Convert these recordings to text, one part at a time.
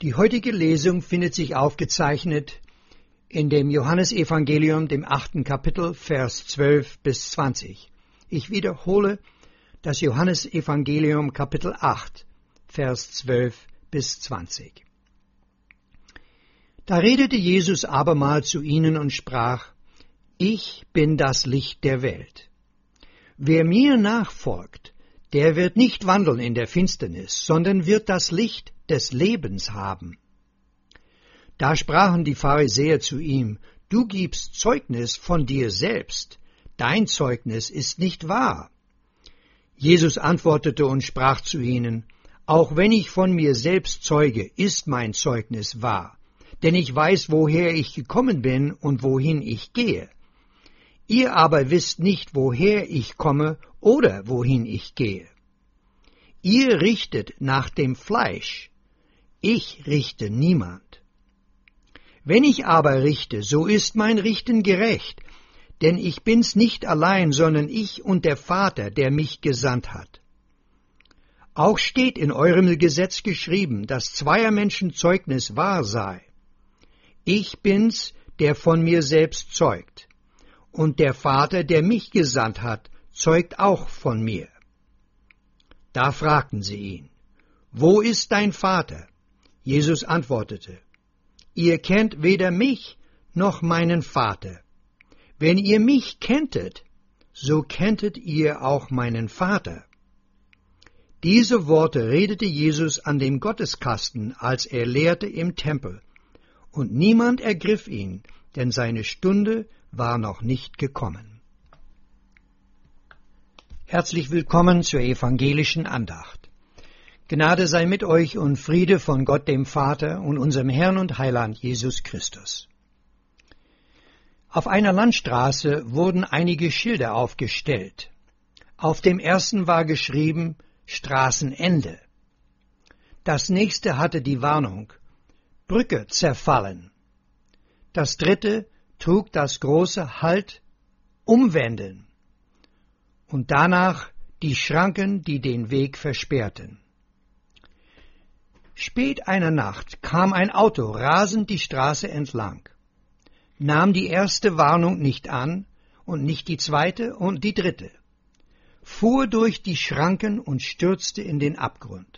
Die heutige Lesung findet sich aufgezeichnet in dem Johannesevangelium, dem 8. Kapitel, Vers 12 bis 20. Ich wiederhole das Johannesevangelium, Kapitel 8, Vers 12 bis 20. Da redete Jesus abermal zu ihnen und sprach: Ich bin das Licht der Welt. Wer mir nachfolgt, der wird nicht wandeln in der Finsternis, sondern wird das Licht des Lebens haben. Da sprachen die Pharisäer zu ihm: Du gibst Zeugnis von dir selbst, dein Zeugnis ist nicht wahr. Jesus antwortete und sprach zu ihnen: Auch wenn ich von mir selbst zeuge, ist mein Zeugnis wahr, denn ich weiß, woher ich gekommen bin und wohin ich gehe. Ihr aber wisst nicht, woher ich komme oder wohin ich gehe. Ihr richtet nach dem Fleisch, ich richte niemand. Wenn ich aber richte, so ist mein Richten gerecht, denn ich bin's nicht allein, sondern ich und der Vater, der mich gesandt hat. Auch steht in eurem Gesetz geschrieben, dass zweier Menschen Zeugnis wahr sei. Ich bin's, der von mir selbst zeugt, und der Vater, der mich gesandt hat, zeugt auch von mir. Da fragten sie ihn: Wo ist dein Vater? Jesus antwortete: Ihr kennt weder mich noch meinen Vater. Wenn ihr mich kenntet, so kenntet ihr auch meinen Vater. Diese Worte redete Jesus an dem Gotteskasten, als er lehrte im Tempel, und niemand ergriff ihn, denn seine Stunde war noch nicht gekommen. Herzlich willkommen zur evangelischen Andacht. Gnade sei mit euch und Friede von Gott dem Vater und unserem Herrn und Heiland Jesus Christus. Auf einer Landstraße wurden einige Schilder aufgestellt. Auf dem ersten war geschrieben: Straßenende. Das nächste hatte die Warnung: Brücke zerfallen. Das dritte trug das große Halt, umwenden. Und danach die Schranken, die den Weg versperrten. Spät einer Nacht kam ein Auto rasend die Straße entlang, nahm die erste Warnung nicht an und nicht die zweite und die dritte, fuhr durch die Schranken und stürzte in den Abgrund.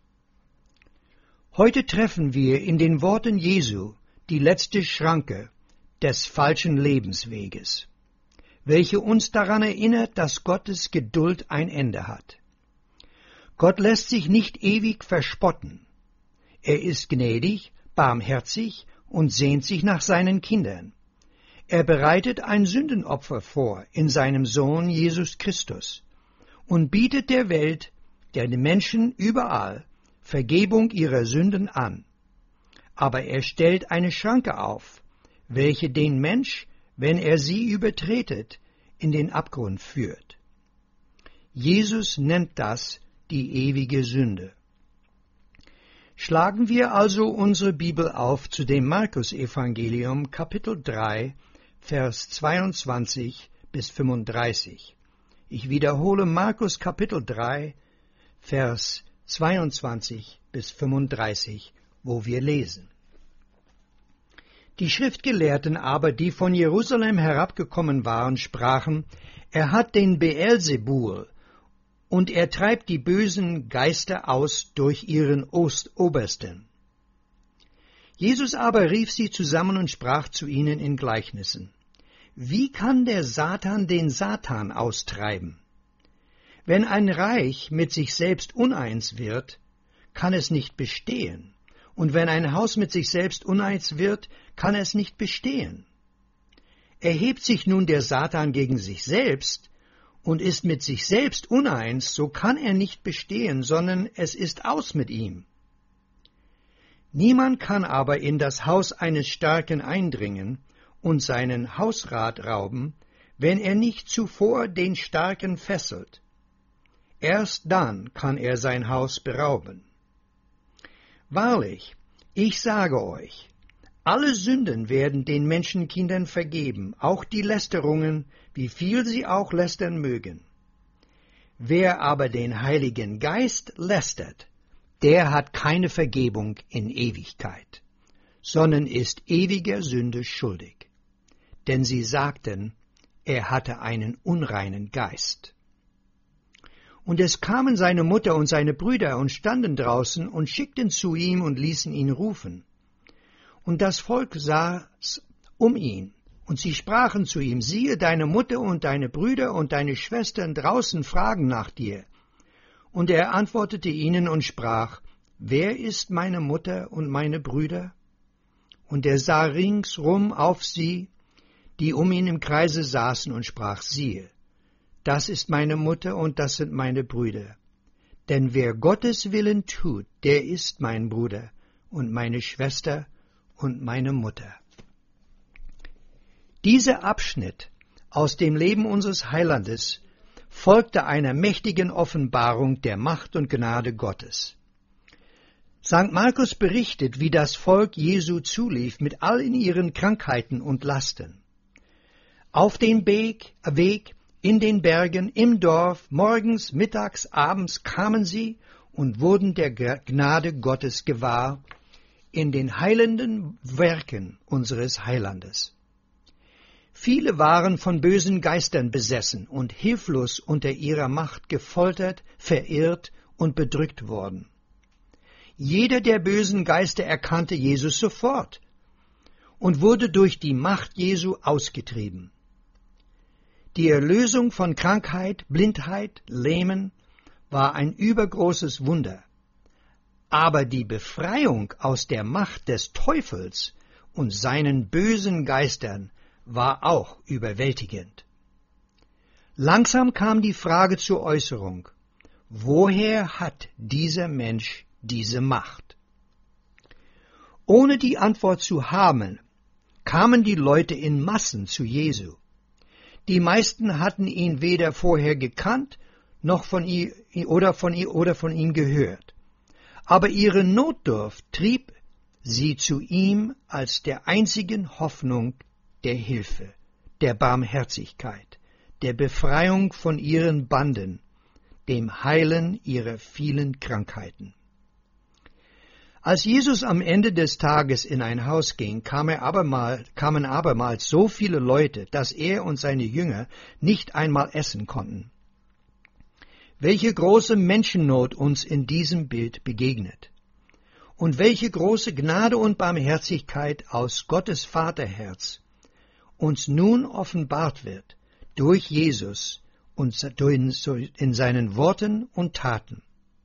Heute treffen wir in den Worten Jesu die letzte Schranke des falschen Lebensweges, welche uns daran erinnert, dass Gottes Geduld ein Ende hat. Gott lässt sich nicht ewig verspotten. Er ist gnädig, barmherzig und sehnt sich nach seinen Kindern. Er bereitet ein Sündenopfer vor in seinem Sohn Jesus Christus und bietet der Welt, den Menschen überall, Vergebung ihrer Sünden an. Aber er stellt eine Schranke auf, welche den Mensch, wenn er sie übertretet, in den Abgrund führt. Jesus nennt das die ewige Sünde. Schlagen wir also unsere Bibel auf zu dem Markus-Evangelium, Kapitel 3, Vers 22 bis 35. Ich wiederhole Markus Kapitel 3, Vers 22 bis 35, wo wir lesen: Die Schriftgelehrten aber, die von Jerusalem herabgekommen waren, sprachen: Er hat den Beelzebul, und er treibt die bösen Geister aus durch ihren Obersten. Jesus aber rief sie zusammen und sprach zu ihnen in Gleichnissen: Wie kann der Satan den Satan austreiben? Wenn ein Reich mit sich selbst uneins wird, kann es nicht bestehen. Und wenn ein Haus mit sich selbst uneins wird, kann es nicht bestehen. Erhebt sich nun der Satan gegen sich selbst und ist mit sich selbst uneins, so kann er nicht bestehen, sondern es ist aus mit ihm. Niemand kann aber in das Haus eines Starken eindringen und seinen Hausrat rauben, wenn er nicht zuvor den Starken fesselt. Erst dann kann er sein Haus berauben. Wahrlich, ich sage euch, alle Sünden werden den Menschenkindern vergeben, auch die Lästerungen, wie viel sie auch lästern mögen. Wer aber den Heiligen Geist lästert, der hat keine Vergebung in Ewigkeit, sondern ist ewiger Sünde schuldig. Denn sie sagten, er hatte einen unreinen Geist. Und es kamen seine Mutter und seine Brüder und standen draußen und schickten zu ihm und ließen ihn rufen. Und das Volk saß um ihn, und sie sprachen zu ihm, siehe, deine Mutter und deine Brüder und deine Schwestern draußen fragen nach dir. Und er antwortete ihnen und sprach, wer ist meine Mutter und meine Brüder? Und er sah ringsrum auf sie, die um ihn im Kreise saßen, und sprach, siehe, das ist meine Mutter und das sind meine Brüder. Denn wer Gottes Willen tut, der ist mein Bruder und meine Schwester und meine Mutter. Dieser Abschnitt aus dem Leben unseres Heilandes folgte einer mächtigen Offenbarung der Macht und Gnade Gottes. St. Markus berichtet, wie das Volk Jesu zulief mit all in ihren Krankheiten und Lasten. Auf den Weg, in den Bergen, im Dorf, morgens, mittags, abends kamen sie und wurden der Gnade Gottes gewahr in den heilenden Werken unseres Heilandes. Viele waren von bösen Geistern besessen und hilflos unter ihrer Macht gefoltert, verirrt und bedrückt worden. Jeder der bösen Geister erkannte Jesus sofort und wurde durch die Macht Jesu ausgetrieben. Die Erlösung von Krankheit, Blindheit, Lähmen war ein übergroßes Wunder. Aber die Befreiung aus der Macht des Teufels und seinen bösen Geistern war auch überwältigend. Langsam kam die Frage zur Äußerung, woher hat dieser Mensch diese Macht? Ohne die Antwort zu haben, kamen die Leute in Massen zu Jesu. Die meisten hatten ihn weder vorher gekannt, noch von ihm gehört. Aber ihre Notdurft trieb sie zu ihm als der einzigen Hoffnung der Hilfe, der Barmherzigkeit, der Befreiung von ihren Banden, dem Heilen ihrer vielen Krankheiten. Als Jesus am Ende des Tages in ein Haus ging, kamen abermals so viele Leute, dass er und seine Jünger nicht einmal essen konnten. Welche große Menschennot uns in diesem Bild begegnet und welche große Gnade und Barmherzigkeit aus Gottes Vaterherz uns nun offenbart wird durch Jesus und in seinen Worten und Taten.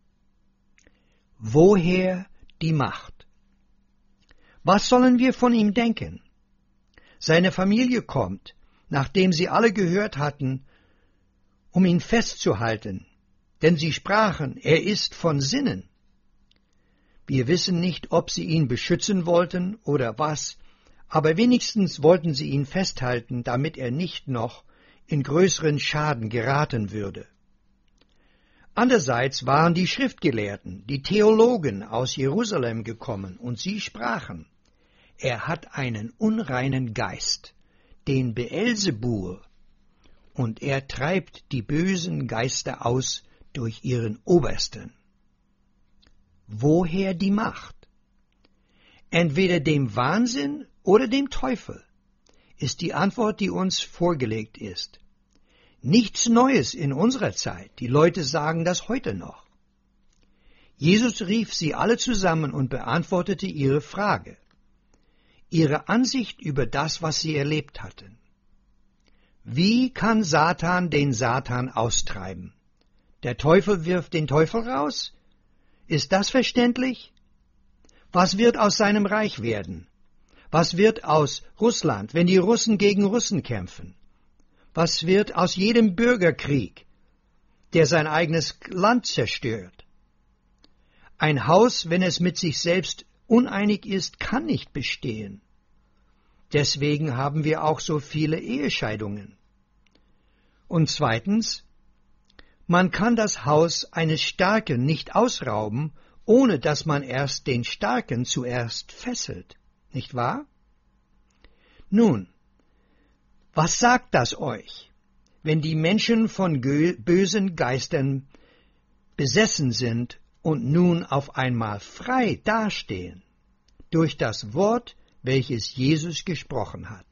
Woher die Macht? Was sollen wir von ihm denken? Seine Familie kommt, nachdem sie alle gehört hatten, um ihn festzuhalten, denn sie sprachen, er ist von Sinnen. Wir wissen nicht, ob sie ihn beschützen wollten oder was, aber wenigstens wollten sie ihn festhalten, damit er nicht noch in größeren Schaden geraten würde. Andererseits waren die Schriftgelehrten, die Theologen aus Jerusalem gekommen, und sie sprachen, er hat einen unreinen Geist, den Beelzebul, und er treibt die bösen Geister aus durch ihren Obersten. Woher die Macht? Entweder dem Wahnsinn oder dem Teufel, ist die Antwort, die uns vorgelegt ist. Nichts Neues in unserer Zeit. Die Leute sagen das heute noch. Jesus rief sie alle zusammen und beantwortete ihre Frage, ihre Ansicht über das, was sie erlebt hatten. Wie kann Satan den Satan austreiben? Der Teufel wirft den Teufel raus? Ist das verständlich? Was wird aus seinem Reich werden? Was wird aus Russland, wenn die Russen gegen Russen kämpfen? Was wird aus jedem Bürgerkrieg, der sein eigenes Land zerstört? Ein Haus, wenn es mit sich selbst uneinig ist, kann nicht bestehen. Deswegen haben wir auch so viele Ehescheidungen. Und zweitens, man kann das Haus eines Starken nicht ausrauben, ohne dass man erst den Starken zuerst fesselt, nicht wahr? Nun, was sagt das euch, wenn die Menschen von bösen Geistern besessen sind und nun auf einmal frei dastehen durch das Wort, welches Jesus gesprochen hat.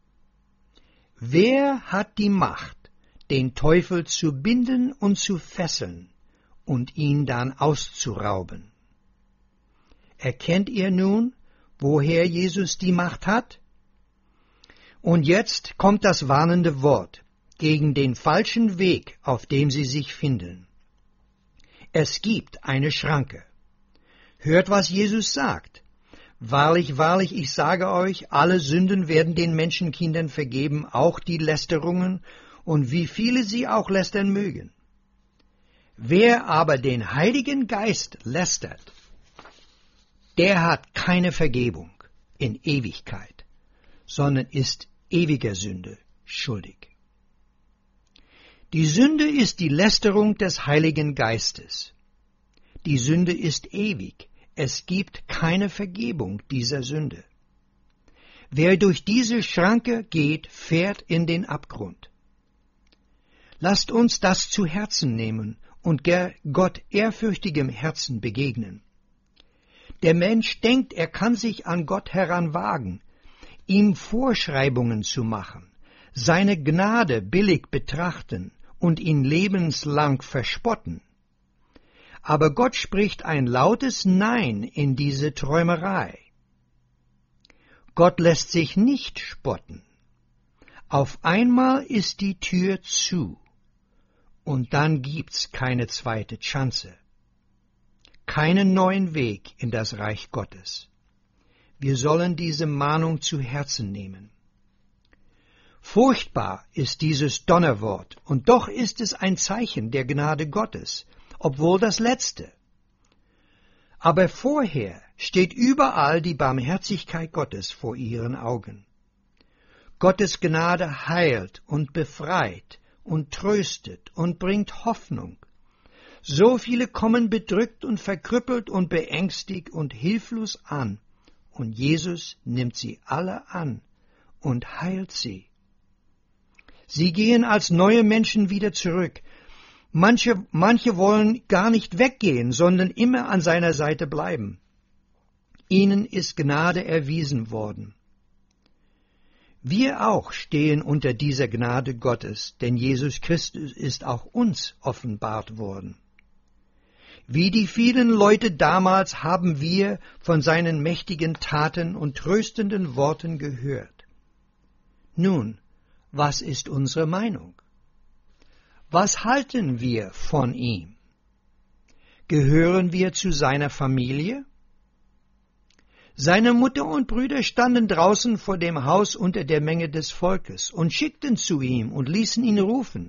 Wer hat die Macht, den Teufel zu binden und zu fesseln und ihn dann auszurauben? Erkennt ihr nun, woher Jesus die Macht hat? Und jetzt kommt das warnende Wort gegen den falschen Weg, auf dem sie sich finden. Es gibt eine Schranke. Hört, was Jesus sagt. Wahrlich, wahrlich, ich sage euch, alle Sünden werden den Menschenkindern vergeben, auch die Lästerungen, und wie viele sie auch lästern mögen. Wer aber den Heiligen Geist lästert, der hat keine Vergebung in Ewigkeit, sondern ist ewiger Sünde schuldig. Die Sünde ist die Lästerung des Heiligen Geistes. Die Sünde ist ewig. Es gibt keine Vergebung dieser Sünde. Wer durch diese Schranke geht, fährt in den Abgrund. Lasst uns das zu Herzen nehmen und Gott ehrfürchtigem Herzen begegnen. Der Mensch denkt, er kann sich an Gott heranwagen, ihm Vorschreibungen zu machen, seine Gnade billig betrachten und ihn lebenslang verspotten. Aber Gott spricht ein lautes Nein in diese Träumerei. Gott lässt sich nicht spotten. Auf einmal ist die Tür zu, und dann gibt's keine zweite Chance, keinen neuen Weg in das Reich Gottes. Wir sollen diese Mahnung zu Herzen nehmen. Furchtbar ist dieses Donnerwort, und doch ist es ein Zeichen der Gnade Gottes, obwohl das letzte. Aber vorher steht überall die Barmherzigkeit Gottes vor ihren Augen. Gottes Gnade heilt und befreit und tröstet und bringt Hoffnung. So viele kommen bedrückt und verkrüppelt und beängstigt und hilflos an, und Jesus nimmt sie alle an und heilt sie. Sie gehen als neue Menschen wieder zurück. Manche wollen gar nicht weggehen, sondern immer an seiner Seite bleiben. Ihnen ist Gnade erwiesen worden. Wir auch stehen unter dieser Gnade Gottes, denn Jesus Christus ist auch uns offenbart worden. Wie die vielen Leute damals haben wir von seinen mächtigen Taten und tröstenden Worten gehört. Nun, was ist unsere Meinung? Was halten wir von ihm? Gehören wir zu seiner Familie? Seine Mutter und Brüder standen draußen vor dem Haus unter der Menge des Volkes und schickten zu ihm und ließen ihn rufen.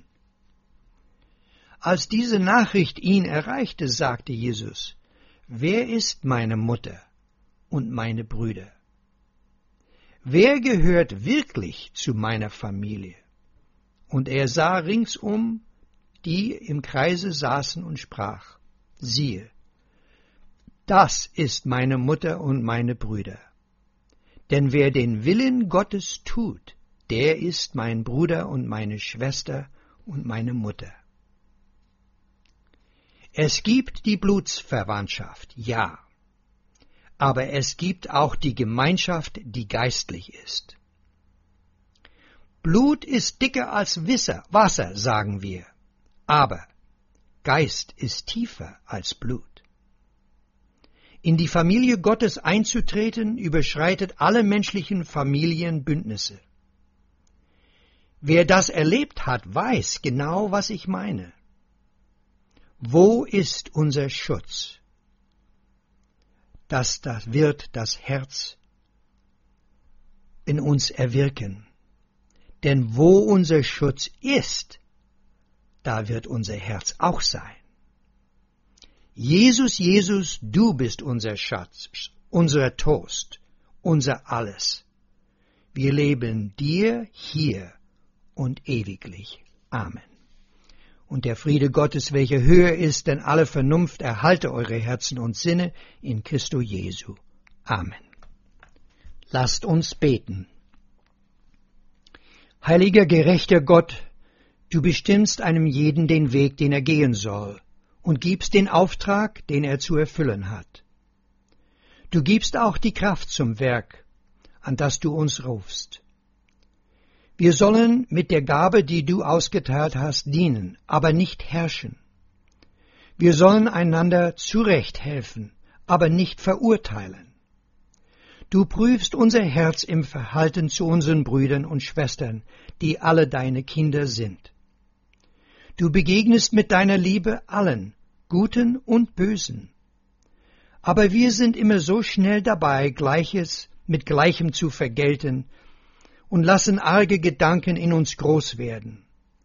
Als diese Nachricht ihn erreichte, sagte Jesus, wer ist meine Mutter und meine Brüder? Wer gehört wirklich zu meiner Familie? Und er sah ringsum, die im Kreise saßen und sprach, siehe, das ist meine Mutter und meine Brüder. Denn wer den Willen Gottes tut, der ist mein Bruder und meine Schwester und meine Mutter. Es gibt die Blutsverwandtschaft, ja, aber es gibt auch die Gemeinschaft, die geistlich ist. Blut ist dicker als Wasser, sagen wir, aber Geist ist tiefer als Blut. In die Familie Gottes einzutreten, überschreitet alle menschlichen Familienbündnisse. Wer das erlebt hat, weiß genau, was ich meine. Wo ist unser Schutz? Das wird das Herz in uns erwirken. Denn wo unser Schutz ist, da wird unser Herz auch sein. Jesus, Jesus, du bist unser Schatz, unser Trost, unser Alles. Wir leben dir hier und ewiglich. Amen. Und der Friede Gottes, welcher höher ist denn alle Vernunft, erhalte eure Herzen und Sinne in Christo Jesu. Amen. Lasst uns beten. Heiliger, gerechter Gott, du bestimmst einem jeden den Weg, den er gehen soll, und gibst den Auftrag, den er zu erfüllen hat. Du gibst auch die Kraft zum Werk, an das du uns rufst. Wir sollen mit der Gabe, die du ausgeteilt hast, dienen, aber nicht herrschen. Wir sollen einander zurechthelfen, aber nicht verurteilen. Du prüfst unser Herz im Verhalten zu unseren Brüdern und Schwestern, die alle deine Kinder sind. Du begegnest mit deiner Liebe allen, Guten und Bösen. Aber wir sind immer so schnell dabei, Gleiches mit Gleichem zu vergelten und lassen arge Gedanken in uns groß werden.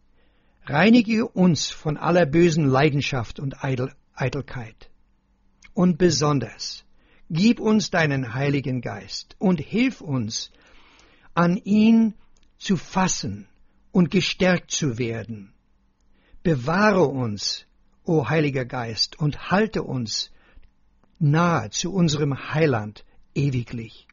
Reinige uns von aller bösen Leidenschaft und Eitelkeit. Und besonders, gib uns deinen Heiligen Geist und hilf uns, an ihn zu fassen und gestärkt zu werden. Bewahre uns, o Heiliger Geist, und halte uns nahe zu unserem Heiland ewiglich.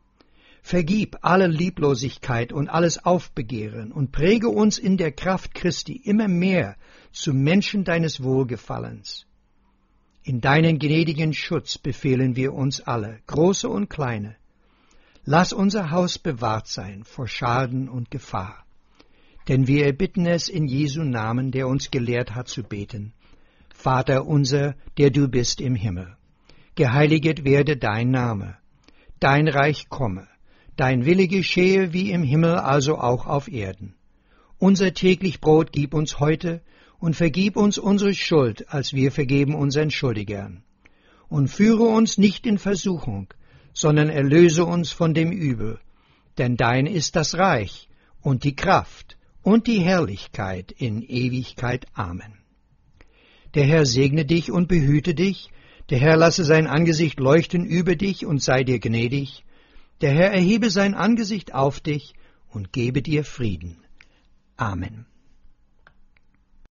Vergib alle Lieblosigkeit und alles Aufbegehren und präge uns in der Kraft Christi immer mehr zu Menschen deines Wohlgefallens. In deinen gnädigen Schutz befehlen wir uns alle, große und kleine. Lass unser Haus bewahrt sein vor Schaden und Gefahr. Denn wir erbitten es in Jesu Namen, der uns gelehrt hat zu beten. Vater unser, der du bist im Himmel. Geheiliget werde dein Name. Dein Reich komme. Dein Wille geschehe wie im Himmel, also auch auf Erden. Unser täglich Brot gib uns heute und vergib uns unsere Schuld, als wir vergeben unseren Schuldigern. Und führe uns nicht in Versuchung, sondern erlöse uns von dem Übel. Denn dein ist das Reich und die Kraft und die Herrlichkeit in Ewigkeit. Amen. Der Herr segne dich und behüte dich. Der Herr lasse sein Angesicht leuchten über dich und sei dir gnädig. Der Herr erhebe sein Angesicht auf dich und gebe dir Frieden. Amen.